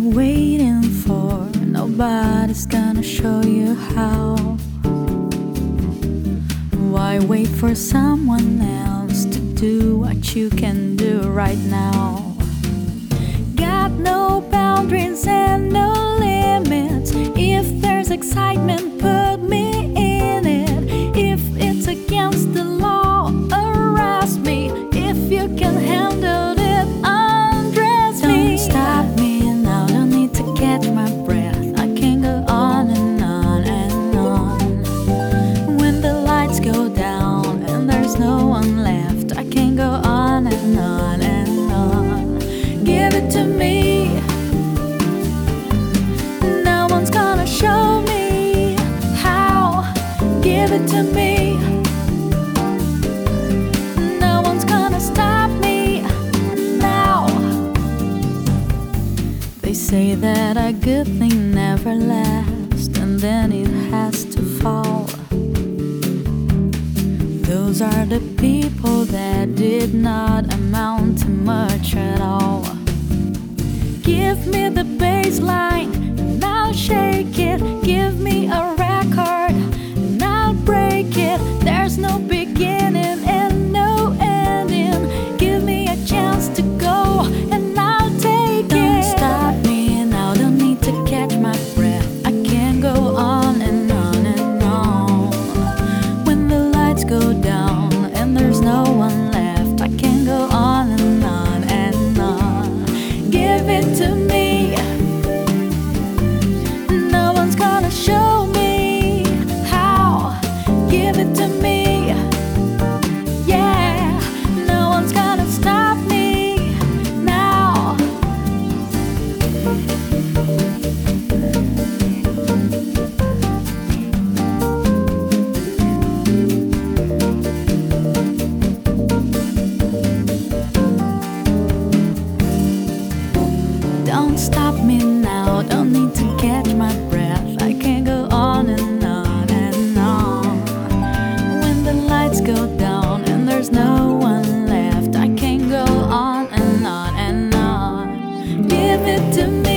waiting for? Nobody's gonna show you how. Why wait for someone else to do what you can do right now? Got no boundaries and no limits. If there's excitement, put me in it. If it's against the law, arrest me. If you can handle it, undress me. Don't stop me now, don't need to catch my breath. I can go on and on and on. When the lights go down and there's no one left, I can go on and on and on. Give it to me. No one's gonna show me how. Give it to me. No one's gonna stop me now. They say that a good thing never lasts, and then it has to fall. Those are the people that did not amount to much at all. Give me the bass line and I'll shake it. Give me a record and I'll break it. There's no beginning and no ending. Give me a chance to go and I'll take it. Don't stop me now, don't need to catch my breath. I can go on and on and on. When the lights go down and there's no one left, I can go on and on and on. Give it to me. No one's gonna show me how. Give it to me. Yeah, no one's gonna stop me now. Don't stop me now, don't need to catch my breath. I can go on and on and on. When the lights go down and there's no one left, I can go on and on and on. Give it to me.